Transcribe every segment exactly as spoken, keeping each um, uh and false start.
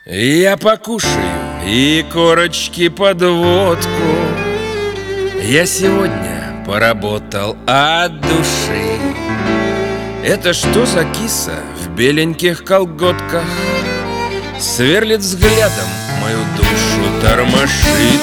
Я покушаю и корочки под водку. Я сегодня поработал от души. Это что за киса в беленьких колготках? Сверлит взглядом, мою душу тормошит.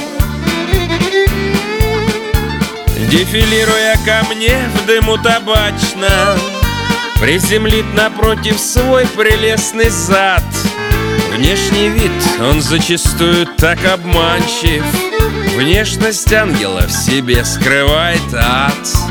Дефилируя ко мне в дыму табачном, приземлит напротив свой прелестный зад. Внешний вид, он зачастую так обманчив. Внешность ангела в себе скрывает ад.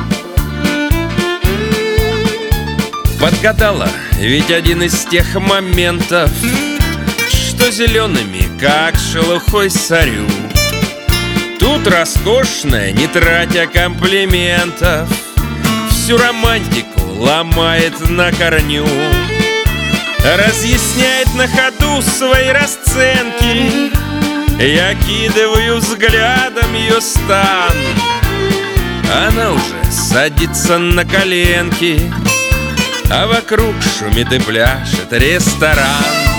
Подгадала ведь один из тех моментов, что зелеными, как шелухой сорю. Тут роскошная, не тратя комплиментов, всю романтику ломает на корню. Разъясняет на ходу свои расценки. Я кидываю взглядом ее стан. Она уже садится на коленки, а вокруг шумит и пляшет ресторан.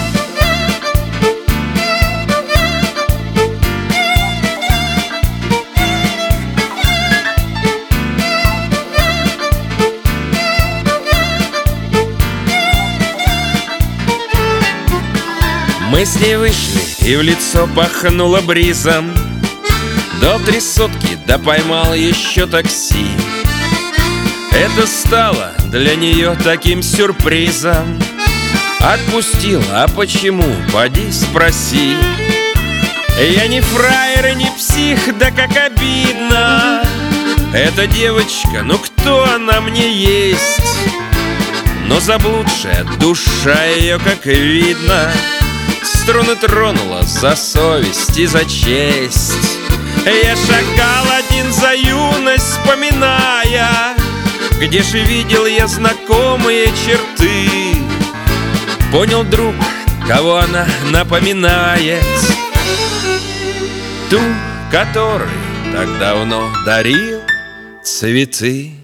Мы с ней вышли, и в лицо пахнуло бризом. Дал три сотки, да поймал еще такси. Это стало для нее таким сюрпризом. Отпустил, а почему? Поди спроси. Я не фраер и не псих, да как обидно. Эта девочка, ну кто она мне есть? Но заблудшая душа ее, как видно, струны тронула за совесть и за честь. Я шагал один за юность, вспоминая, где же видел я знакомые черты. Понял, друг, кого она напоминает: ту, которой так давно дарил цветы.